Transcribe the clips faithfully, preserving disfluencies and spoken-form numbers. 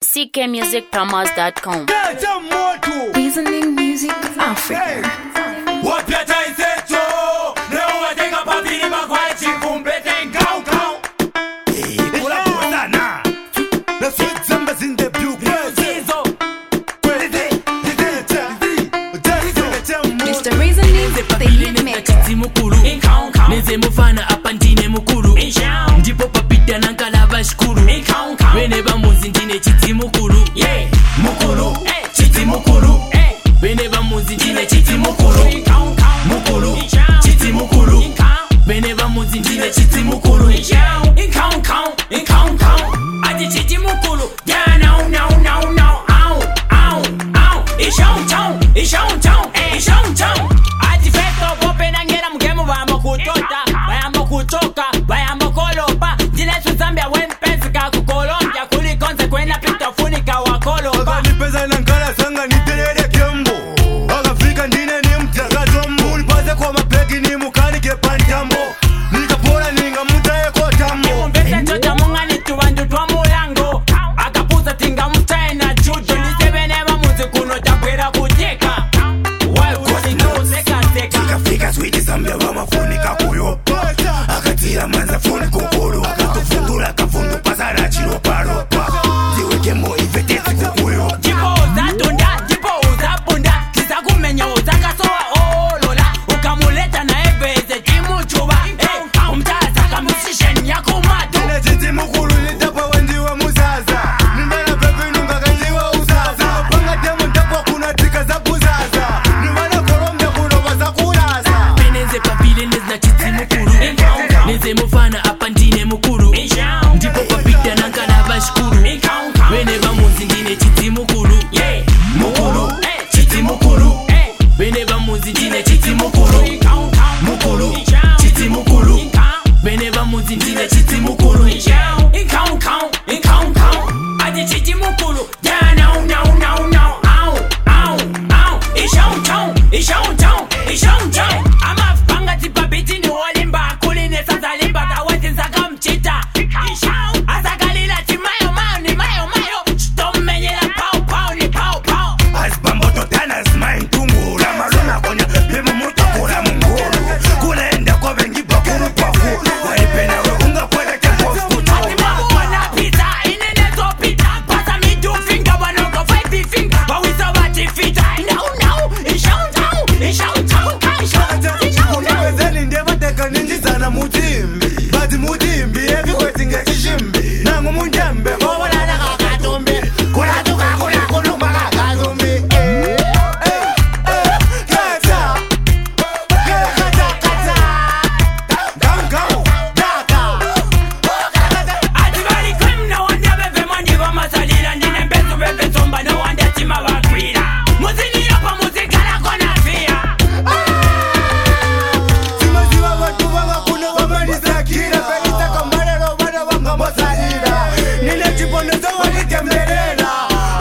c k music promos dot com. Reasoning Music Africa. Mister Reasoning, the hitmaker. Neze mufana apandine mukuru ndipo papita nankala bashkuru bene bamuzi ndine chiti mukuru mukuru chiti mukuru bene bamuzi ndine chiti mukuru mukuru chiti mukuru bene bamuzi ndine chiti mukuru incount count incount count adi chiti mukuru yeah no no no no ow ow ow ishon town ishon town ishon town adi feto open angera mugemu bama kutota bayama kutoka bayama kolopa ndine Zambia when pesika kukolombia kuli konse kwena pita funika wa kolopa Aga nipeza nankala sanga nitelele kembo Aga fika ndine ni mtaka tombo Ulipaze kwa mapegi ni mukani ke pantambo Nika pora ninga mutaye kwa tambo Mbese chota munga ni tuwandu twa mulango Akapuza tinga mutaye na chudo Nisebeneba muzi kuno takwera kuteka Wai kusinga useka seka Tika fika switi Zambia wama funika kuyo Akatira manza funi kukuru Akatufundula kafundu pasara chiro paropa Ziweke mo ifetesi kukuyo Jipo uza tunda, jipo uza bunda Kisa kumenya uza kasoa olola Ukamuleta na ebeze jimu chuba Eh, umtasa kamusishen ya kumatu Nine chiti mukuru nitapa wendiwa muzaza Nindana pepe nunga kanjiwa uzaza Panga demo ntapa kuna tika za kuzaza Nimana Colombia kuno wasa kulaza Peneze papile nezna chiti mukuru Neze mufana apandine mukuru Ndipo papita nankana bashkuru Bene bamuzi ndine chiti mukuru Mukuru, chiti mukuru Bene bamuzi ndine chiti mukuru Mukuru, chiti mukuru Bene bamuzi ndine chiti mukuru Incount count, incount count Adi chiti mukuru Yeah no no no no Ow, ow, ow Ishon town, ishon town, ishon town Ama panga tipa biti ni walimba Kuline sasa limba Tawezi nsaka mchita Asakalila timayo mayo ni mayo mayo Shtomenyela pao pao ni pao pao Asbambo totana smain tungura Maruna konya Bimu muta kura munguru Kula enda kwa vengi bakuru kwa fu Waipena we unga kwele kempof kutu Atimamu wana pita Inenezo pita Pasa mi do finger Wanoko five finger Wawisa wati fita No no Ishon town Ishon town Ishon town Ishon town Wezeni ndeva teka ninji sana mutimbi Bati mutimbi Evi kweti nge kishimbi Nangu munjembe Mwola na kakatumbi Kuna tuka kuna kulumba kakatumbi Eh, eh, eh Kata Kata kata Gangao Daka Atibali kwem no wanda bebe mani wa masalila Nine mbezu bebe somba no wanda tima wakwila Muzini yopa muzikala kona fia Simaziwa watu wanga kuna wamenisakira Penisa kamarero wana wanga mosalira Nine chiponezo wanikembelela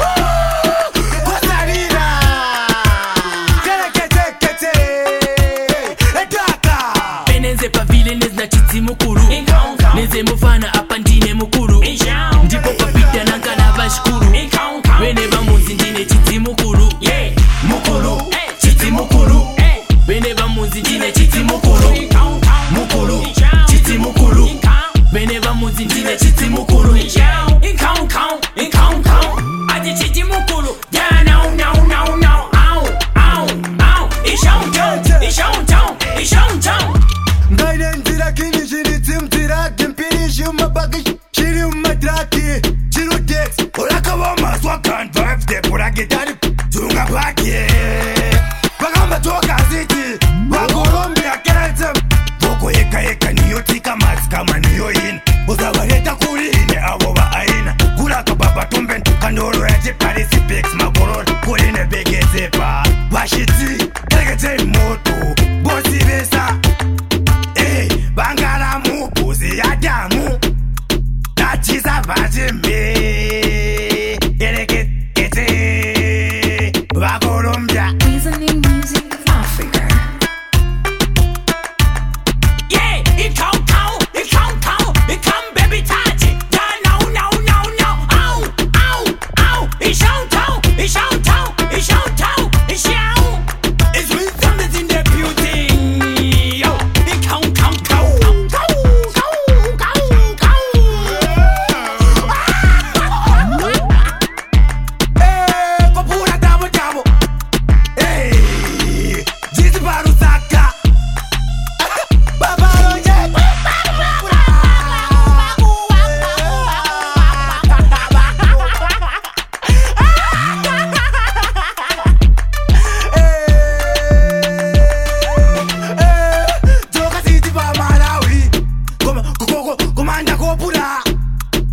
Mosalira Kere kete kete Edaka Peneze pavile nezna chiti mukuru Neze mufana apandine mukuru Ndipo papita nankana bashkuru Bene bamuzi ndine chiti mukuru Mukuru, chiti mukuru Bene bamuzi ndine chiti mukuru Mukuru, chiti mukuru Bene bamuzi ndine chiti mukuru Incount count, incount count Adi chiti mukuru Yeah no no no no Ow, ow, ow Ishon town, ishon town, ishon town Ngaine nzira kini shiri timtira Kimpiri shuma bagi shiri umadraki Chiru tex Olaka wama swakan Five step Ora gitari Tunga paki Bagamba toka ziti Bagolombia kentem Boko eka eka niyo tika mats kama niyo in Uzawareta kuri ine awo wa aina Kula kababa tumben Kandoro ya jipari sipex makorol Kuri ne bege zepa Bashiti Tegete moto Bosi besa Eh, bangala mu Bosi ya damu Nachiza vajimbe Elekete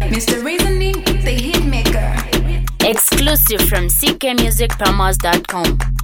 Mister Reasoning, the hit maker. Exclusive from c k music promos dot com.